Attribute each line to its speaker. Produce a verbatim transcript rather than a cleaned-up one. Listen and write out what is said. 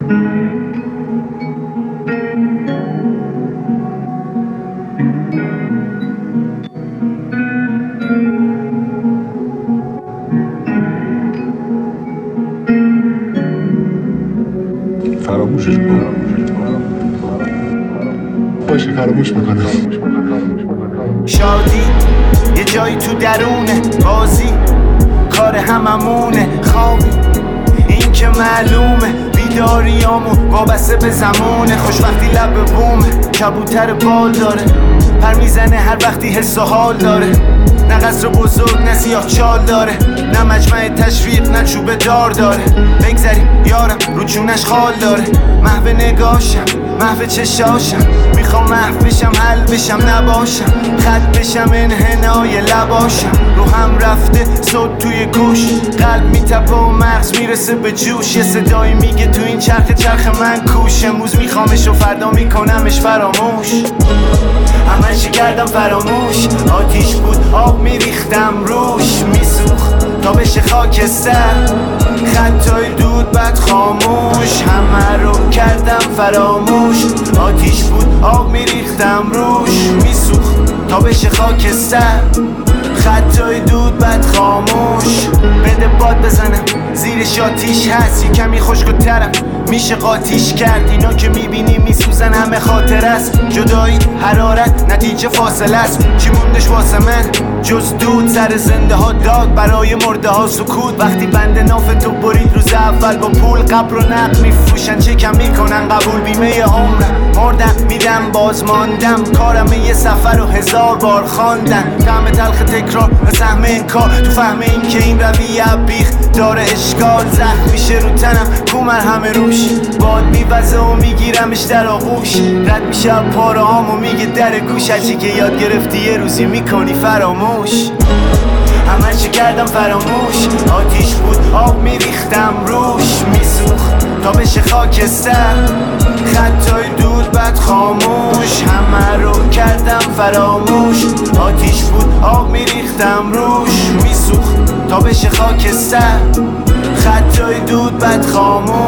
Speaker 1: فراموشش کنم باشه فراموش میکنم.
Speaker 2: شادی یه جایی تو درونه، بازی کار هممونه، خوابی این که معلومه، بیداریامون وابسته به زمونه، خوشبختی لب بومه، کبوتر بال داره، پر میزنه هر وقتی حس و حال داره، نه قصر بزرگ نه سیاه چال داره، نه مجمع تشویق نه چوب دار داره، بگذریم یارم رو جونش خال داره، محو نگاشم محو چشاشم، میخوام محو بشم حل بشم نباشم، خط بشم انحنای لباشم، رو هم رفته صوت توی گوش، قلب میتپه و مغز میرسه به جوش، یه صدایی میگه تو این چرخ چرخ من کوش، امروز میخوامش و فردا میکنمش فراموش، همه چی کردم فراموش، آتیش بود آب میریختم روش، میسوخت تا بشه خاکستر، خطای دود بعد خاموش، همه رو کردم فراموش، آتیش بود آب میریختم روش، میسوخت تا بشه خاکستر، خطای دود بعد خاموش، بده باد بزنم زیرش آتیش هست، یه کمی خشک و طرف میشه قاطیش کرد، اینا که میبینی میسوزن همه خاطر است، جدایی حرارت نتیجه فاصله است، چی موندش واسه من جز دود، سر زنده ها داد برای مرده ها سکوت، وقتی بند ناف تو برید روز اول با پول، قبر و نقد میفروشن چه کم میکنن قبول، بیمه عمرم مردم میدم باز ماندم، کارم یه سفر و هزار بار خواندن، طعم تلخ تکرار و سهم انکار، تو فهم این که این رویه بیخ داره اشکال، زخم میشه رو تنم کومر همه روش، باد میوزه و میگیرمش در آغوش، رد میشه پاره هام و میگه در گوش، هرچی که یاد گرفتی یه روزی میکنی فراموش، همه چی کردم فراموش، آتیش بود آب میریختم روش، میسوخت تا بشه خاکستر، خطای دود بعد خاموش، همه رو کردم فراموش، آتیش بود آب میریختم روش، میسوخت تا بشه خاکستر، خطای دود بعد خاموش.